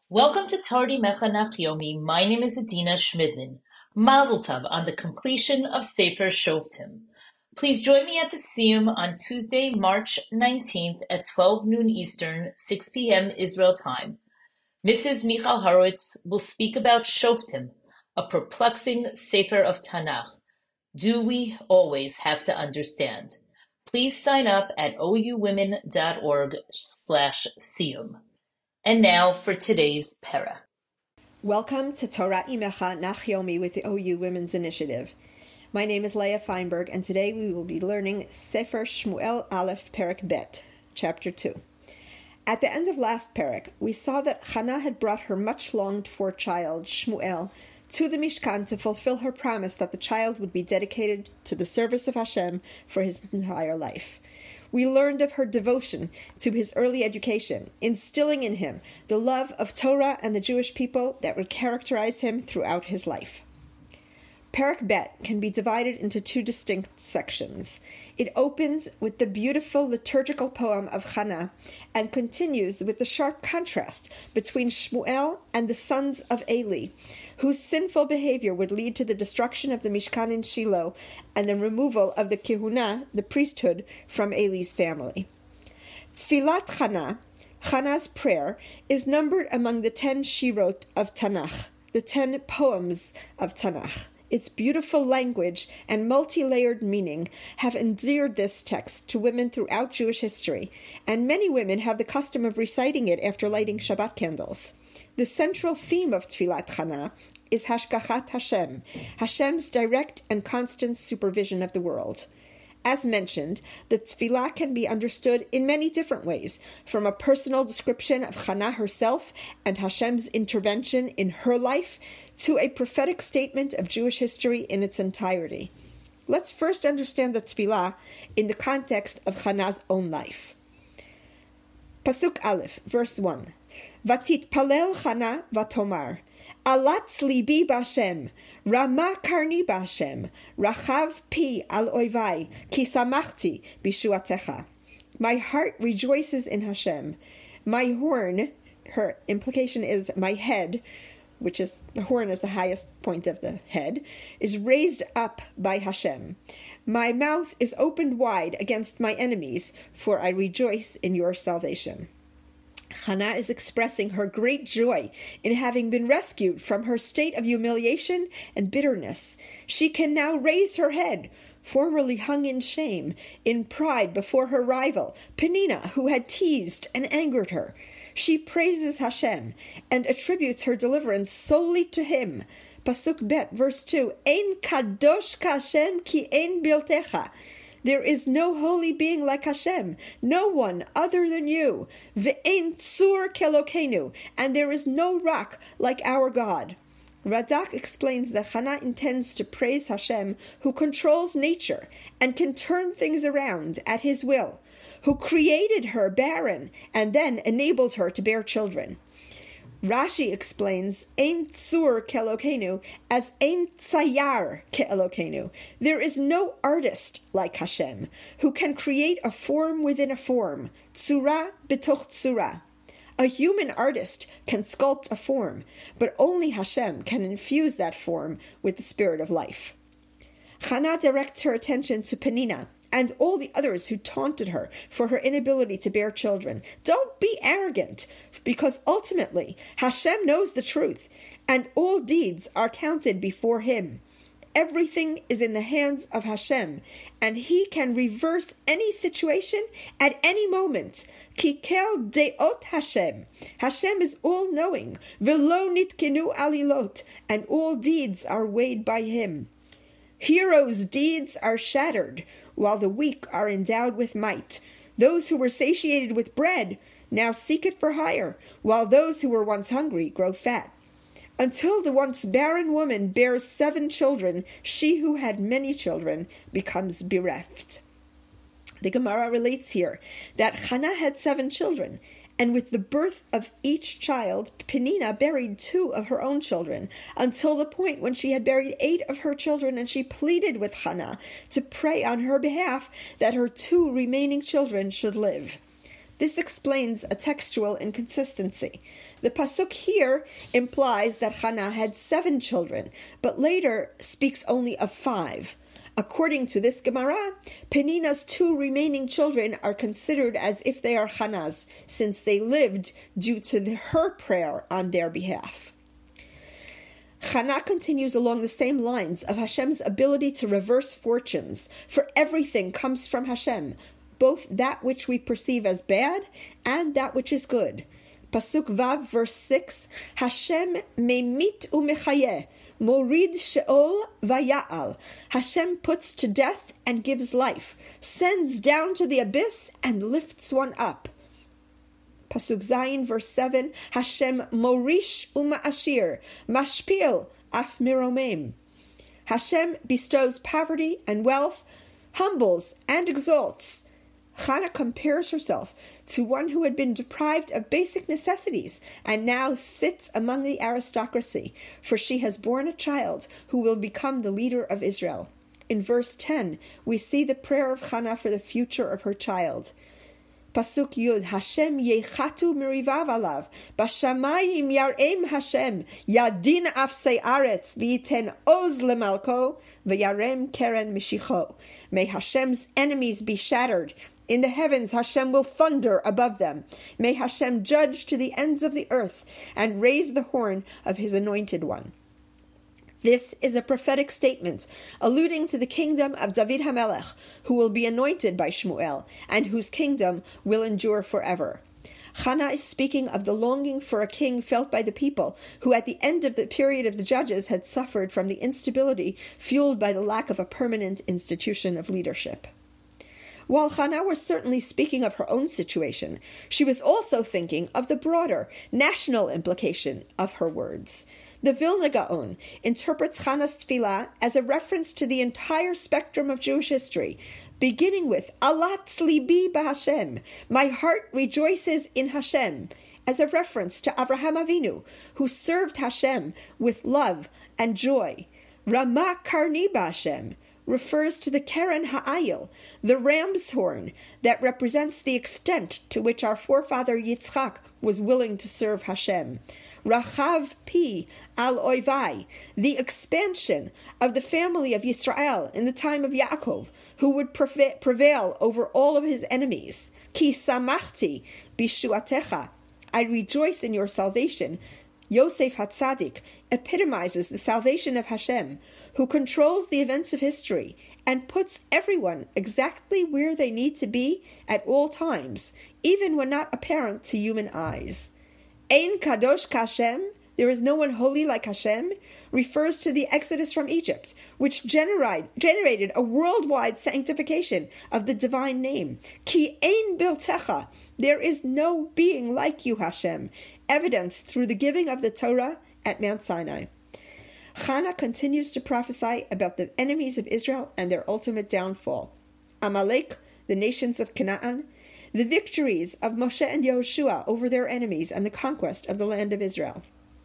Welcome to Tardi Mechanach Yomi. My name is Adina Schmidman. Mazel Tov on the completion of Sefer Shoftim. Please join me at the Siyum on Tuesday, March 19th at 12 noon Eastern, 6 p.m. Israel time. Mrs. Michal Horowitz will speak about Shoftim, a perplexing Sefer of Tanakh. Do we always have to understand? Please sign up at ouwomen.org/Siyum. And now for today's Perek. Welcome to Torah Imecha Nach Yomi with the OU Women's Initiative. My name is Leah Feinberg, and today we will be learning Sefer Shmuel Aleph Perek Bet, Chapter 2. At the end of last Perek, we saw that Chana had brought her much-longed-for child, Shmuel, to the Mishkan to fulfill her promise that the child would be dedicated to the service of Hashem for his entire life. We learned of her devotion to his early education, instilling in him the love of Torah and the Jewish people that would characterize him throughout his life. Perek Bet can be divided into two distinct sections. It opens with the beautiful liturgical poem of Chana and continues with the sharp contrast between Shmuel and the sons of Eli, whose sinful behavior would lead to the destruction of the Mishkan in Shiloh and the removal of the Kehuna, the priesthood, from Eli's family. Tfilat Chana, Chana's prayer, is numbered among the 10 Shirot of Tanakh, the 10 poems of Tanakh. Its beautiful language and multi-layered meaning have endeared this text to women throughout Jewish history, and many women have the custom of reciting it after lighting Shabbat candles. The central theme of Tfilat Chana is Hashgachat Hashem, Hashem's direct and constant supervision of the world. As mentioned, the Tfilah can be understood in many different ways, from a personal description of Chana herself and Hashem's intervention in her life, to a prophetic statement of Jewish history in its entirety. Let's first understand the Tfilah in the context of Chana's own life. Pasuk Aleph, verse 1. Vatitpalel Chana vatomar, alatz libi b'Hashem, rama karni b'Hashem, rachav pi al oivai, ki samachti b'shuatecha. My heart rejoices in Hashem. My horn, her implication is my head, which is, the horn is the highest point of the head, is raised up by Hashem. My mouth is opened wide against my enemies, for I rejoice in your salvation. Chana is expressing her great joy in having been rescued from her state of humiliation and bitterness. She can now raise her head, formerly hung in shame, in pride before her rival, Penina, who had teased and angered her. She praises Hashem and attributes her deliverance solely to him. Pasuk Bet, verse 2, Ein kadosh k'Hashem ki ein biltecha. There is no holy being like Hashem, no one other than you. Ve'ein tzur kelokenu, and there is no rock like our God. Radak explains that Chana intends to praise Hashem, who controls nature and can turn things around at his will, who created her barren and then enabled her to bear children. Rashi explains Ein Tzur Ke'Elokeinu as Ein Tzayar Ke'Elokeinu. There is no artist like Hashem, who can create a form within a form, Tzura b'toch Tzura. A human artist can sculpt a form, but only Hashem can infuse that form with the spirit of life. Chana directs her attention to Penina and all the others who taunted her for her inability to bear children. Don't be arrogant, because ultimately Hashem knows the truth, and all deeds are counted before him. Everything is in the hands of Hashem, and he can reverse any situation at any moment. Kikel deot Hashem. Hashem is all-knowing. Velo nitkenu alilot, and all deeds are weighed by him. Heroes' deeds are shattered, while the weak are endowed with might. Those who were satiated with bread now seek it for hire, while those who were once hungry grow fat. Until the once barren woman bears 7 children, she who had many children becomes bereft. The Gemara relates here that Chana had 7 children, and with the birth of each child, Penina buried 2 of her own children, until the point when she had buried 8 of her children, and she pleaded with Chana to pray on her behalf that her 2 remaining children should live. This explains a textual inconsistency. The pasuk here implies that Hannah had 7 children, but later speaks only of 5. According to this Gemara, Penina's 2 remaining children are considered as if they are Hannah's, since they lived due to her prayer on their behalf. Hannah continues along the same lines of Hashem's ability to reverse fortunes, for everything comes from Hashem, both that which we perceive as bad and that which is good. Pasuk Vav, verse 6, Hashem memit umechayeh, morid sheol vaya'al. Hashem puts to death and gives life, sends down to the abyss and lifts one up. Pasuk Zayin, verse 7, Hashem morish uma'ashir, mashpil af miromem. Hashem bestows poverty and wealth, humbles and exalts. Hannah compares herself to one who had been deprived of basic necessities and now sits among the aristocracy, for she has borne a child who will become the leader of Israel. In verse 10, we see the prayer of Hannah for the future of her child. Pasuk Yud, Hashem yechatu mirivav alav, bashamayim yar'em Hashem, yadin afsei aretz, v'yiten oz lemalko, v'yarem keren mishicho. May Hashem's enemies be shattered. In the heavens Hashem will thunder above them. May Hashem judge to the ends of the earth and raise the horn of his anointed one. This is a prophetic statement alluding to the kingdom of David HaMelech, who will be anointed by Shmuel, and whose kingdom will endure forever. Hannah is speaking of the longing for a king felt by the people, who at the end of the period of the judges had suffered from the instability fueled by the lack of a permanent institution of leadership. While Hannah was certainly speaking of her own situation, she was also thinking of the broader national implication of her words. The Vilna Gaon interprets Hannah's tefillah as a reference to the entire spectrum of Jewish history, beginning with Alatz libi b'Hashem, my heart rejoices in Hashem, as a reference to Avraham Avinu, who served Hashem with love and joy. Ramah karni b'Hashem refers to the Keren Ha'ayil, the ram's horn that represents the extent to which our forefather Yitzchak was willing to serve Hashem. Rachav pi al oivai, the expansion of the family of Yisrael in the time of Yaakov, who would prevail over all of his enemies. Ki samachti bishuatecha, I rejoice in your salvation. Yosef HaTzadik epitomizes the salvation of Hashem, who controls the events of history and puts everyone exactly where they need to be at all times, even when not apparent to human eyes. Ein kadosh k'Hashem, there is no one holy like Hashem, refers to the exodus from Egypt, which generated a worldwide sanctification of the divine name. Ki ein biltecha, there is no being like you, Hashem, evidenced through the giving of the Torah at Mount Sinai. Hannah continues to prophesy about the enemies of Israel and their ultimate downfall. Amalek, the nations of Canaan, the victories of Moshe and Yehoshua over their enemies, and the conquest of the land of Israel.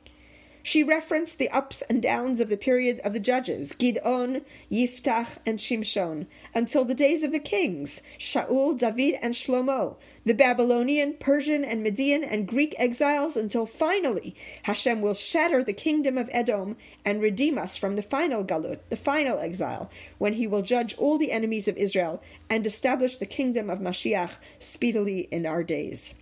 She referenced the ups and downs of the period of the judges, Gidon, Yiftach, and Shimshon, until the days of the kings, Shaul, David, and Shlomo, the Babylonian, Persian, and Median, and Greek exiles, until finally Hashem will shatter the kingdom of Edom and redeem us from the final galut, the final exile, when he will judge all the enemies of Israel and establish the kingdom of Mashiach speedily in our days.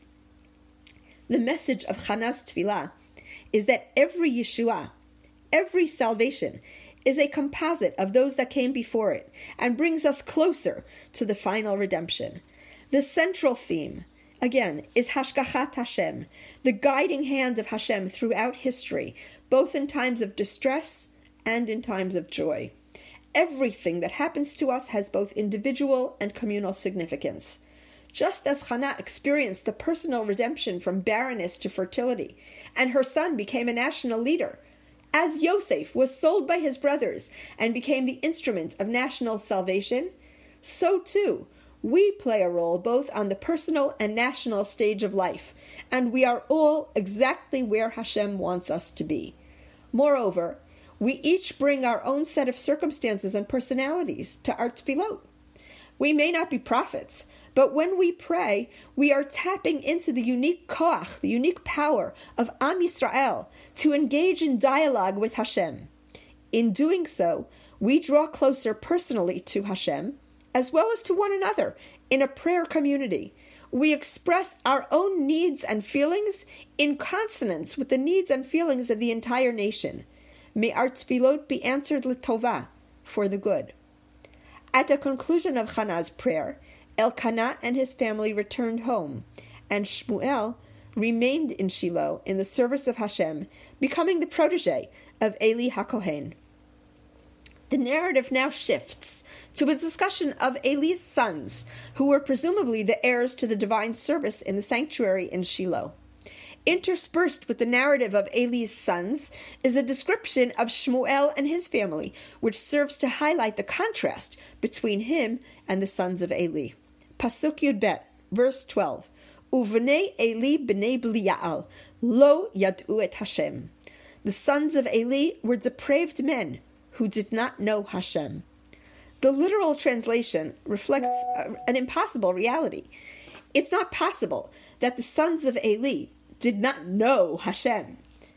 The message of Hannah's tefillah is that every Yeshua, every salvation, is a composite of those that came before it and brings us closer to the final redemption. The central theme, again, is Hashgachat Hashem, the guiding hand of Hashem throughout history, both in times of distress and in times of joy. Everything that happens to us has both individual and communal significance. Just as Hannah experienced the personal redemption from barrenness to fertility, and her son became a national leader, as Yosef was sold by his brothers and became the instrument of national salvation, so too we play a role both on the personal and national stage of life, and we are all exactly where Hashem wants us to be. Moreover, we each bring our own set of circumstances and personalities to our tefillot. We may not be prophets, but when we pray, we are tapping into the unique koach, the unique power of Am Yisrael to engage in dialogue with Hashem. In doing so, we draw closer personally to Hashem, as well as to one another in a prayer community. We express our own needs and feelings in consonance with the needs and feelings of the entire nation. May our tefillot be answered l'tovah, for the good. At the conclusion of Hannah's prayer, Elkanah and his family returned home, and Shmuel remained in Shiloh in the service of Hashem, becoming the protege of Eli HaKohen. The narrative now shifts to a discussion of Eli's sons, who were presumably the heirs to the divine service in the sanctuary in Shiloh. Interspersed with the narrative of Eli's sons is a description of Shmuel and his family, which serves to highlight the contrast between him and the sons of Eli. Pasuk Yud Bet, verse 12. Uvnei Eli b'nei Belial, lo yad'u et Hashem. The sons of Eli were depraved men who did not know Hashem. The literal translation reflects an impossible reality. It's not possible that the sons of Eli did not know Hashem.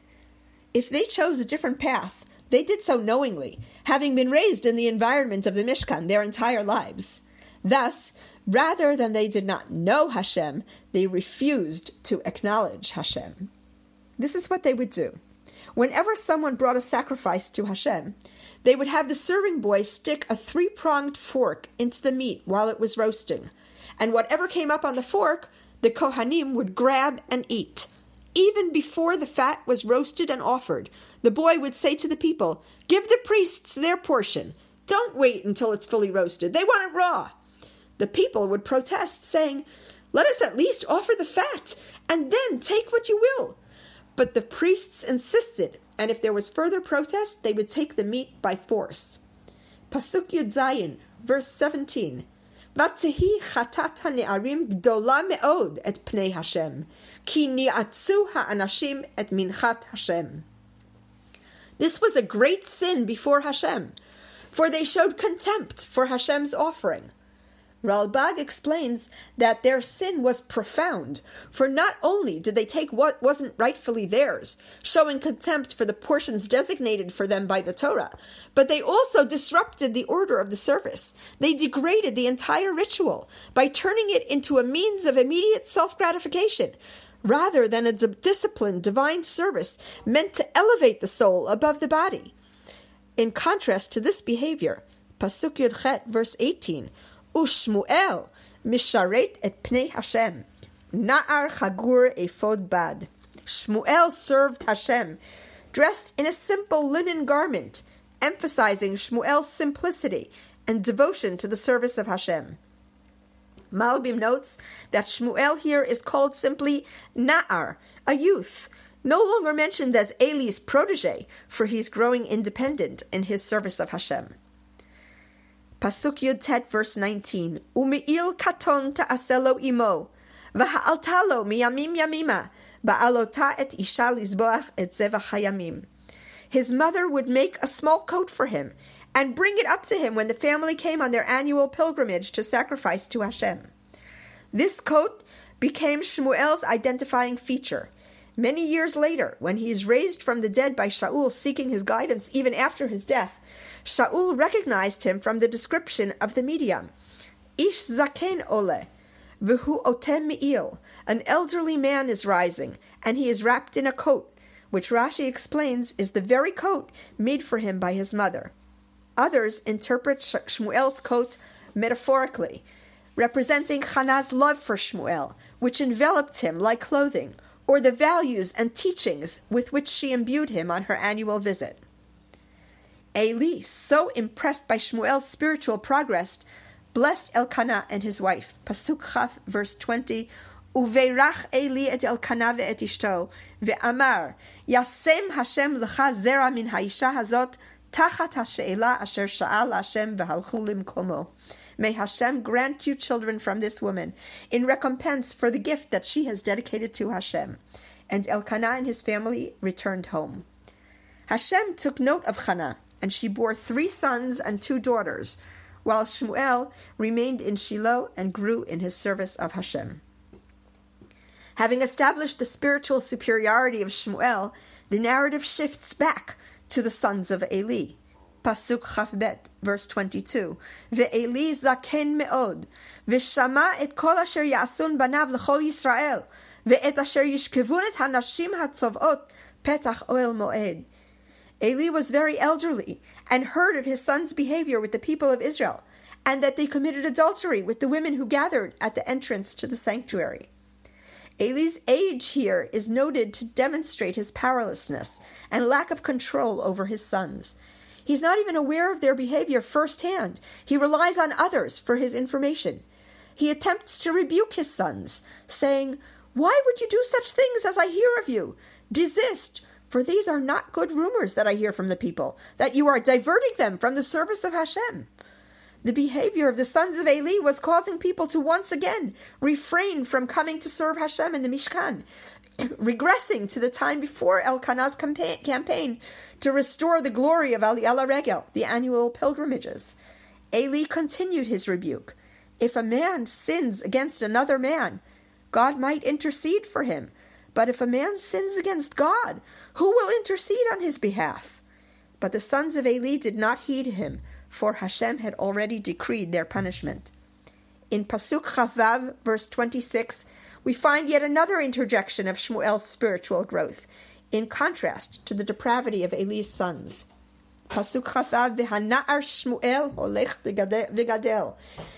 If they chose a different path, they did so knowingly, having been raised in the environment of the Mishkan their entire lives. Thus, rather than they did not know Hashem, they refused to acknowledge Hashem. This is what they would do. Whenever someone brought a sacrifice to Hashem, they would have the serving boy stick a 3-pronged fork into the meat while it was roasting, and whatever came up on the fork, the Kohanim would grab and eat. Even before the fat was roasted and offered, the boy would say to the people, "Give the priests their portion. Don't wait until it's fully roasted. They want it raw." The people would protest, saying, "Let us at least offer the fat, and then take what you will." But the priests insisted, and if there was further protest, they would take the meat by force. Pasuk Yud Zayin, verse 17. Vatzehi chatat hane'arim gdola me'od et pnei Hashem, ki ni'atzu ha'anashim et minchat Hashem. This was a great sin before Hashem, for they showed contempt for Hashem's offering. Ralbag explains that their sin was profound, for not only did they take what wasn't rightfully theirs, showing contempt for the portions designated for them by the Torah, but they also disrupted the order of the service. They degraded the entire ritual by turning it into a means of immediate self-gratification, rather than a disciplined divine service meant to elevate the soul above the body. In contrast to this behavior, Pasuk Yud Chet, verse 18, Ushmuel misharet et pnei Hashem, na'ar chagur ephod bad. Shmuel served Hashem, dressed in a simple linen garment, emphasizing Shmuel's simplicity and devotion to the service of Hashem. Malbim notes that Shmuel here is called simply Na'ar, a youth, no longer mentioned as Eli's protege, for he's growing independent in his service of Hashem. Pasuk Yud Tet, verse 19. U'me'il katon ta'aselo imo, v'ha'altalo miyamim yamima, ba'alota et isha lizboach et zevach hayamim. His mother would make a small coat for him and bring it up to him when the family came on their annual pilgrimage to sacrifice to Hashem. This coat became Shmuel's identifying feature. Many years later, when he is raised from the dead by Shaul seeking his guidance even after his death, Shaul recognized him from the description of the medium. Ish zaken ole, v'hu otem mi'il. An elderly man is rising, and he is wrapped in a coat, which Rashi explains is the very coat made for him by his mother. Others interpret Shmuel's coat metaphorically, representing Hannah's love for Shmuel, which enveloped him like clothing, or the values and teachings with which she imbued him on her annual visit. Eli, so impressed by Shmuel's spiritual progress, blessed Elkanah and his wife. Pasuk Chaf, verse 20. Uveirach Eli et Elkanah ve'et ishto, ve'amar, Yasem Hashem lecha zera min ha'isha hazot, tachat ha'she'ela asher sha'al Hashem v'halchu limkomo. May Hashem grant you children from this woman, in recompense for the gift that she has dedicated to Hashem. And Elkanah and his family returned home. Hashem took note of Hannah, and she bore 3 sons and 2 daughters. while Shmuel remained in Shiloh and grew in his service of Hashem. Having established the spiritual superiority of Shmuel, the narrative shifts back to the sons of Eli. Pasuk Chafbet, verse 22. Ve'eli zaken me'od, ve'shama et kol asher ya'asun banav l'chol Yisrael, ve'et asher yishkevun et hanashim hatzovot petach oel moed. Eli was very elderly and heard of his son's behavior with the people of Israel, and that they committed adultery with the women who gathered at the entrance to the sanctuary. Eli's age here is noted to demonstrate his powerlessness and lack of control over his sons. He's not even aware of their behavior firsthand. He relies on others for his information. He attempts to rebuke his sons, saying, "Why would you do such things as I hear of you? Desist, for these are not good rumors that I hear from the people, that you are diverting them from the service of Hashem." The behavior of the sons of Eli was causing people to once again refrain from coming to serve Hashem in the Mishkan, regressing to the time before Elkanah's campaign to restore the glory of Aliyah L'Regel, the annual pilgrimages. Eli continued his rebuke. If a man sins against another man, God might intercede for him. But if a man sins against God, who will intercede on his behalf? But the sons of Eli did not heed him, for Hashem had already decreed their punishment. In Pasuk Chavav, verse 26, we find yet another interjection of Shmuel's spiritual growth, in contrast to the depravity of Eli's sons. Pasuk Chavav, V'hana'ar Shmuel holech v'gadel,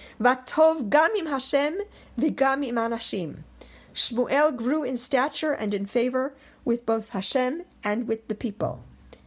v'tov gam im Hashem v'gam im anashim. Shmuel grew in stature and in favor with both Hashem and with the people.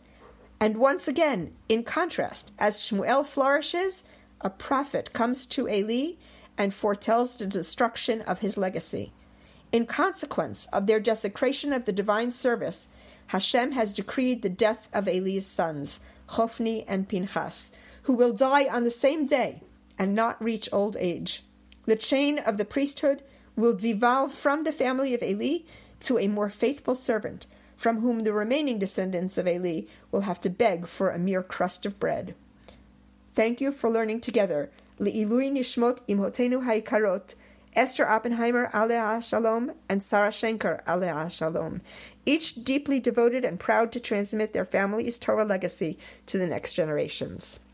And once again, in contrast, as Shmuel flourishes, a prophet comes to Eli and foretells the destruction of his legacy. In consequence of their desecration of the divine service, Hashem has decreed the death of Eli's sons, Chofni and Pinchas, who will die on the same day and not reach old age. The chain of the priesthood will devolve from the family of Eli to a more faithful servant, from whom the remaining descendants of Eli will have to beg for a mere crust of bread. Thank you for learning together. Le'ilui nishmot imhotenu haikarot, Esther Oppenheimer, Alea Shalom, and Sarah Schenker, Alea Shalom, each deeply devoted and proud to transmit their family's Torah legacy to the next generations.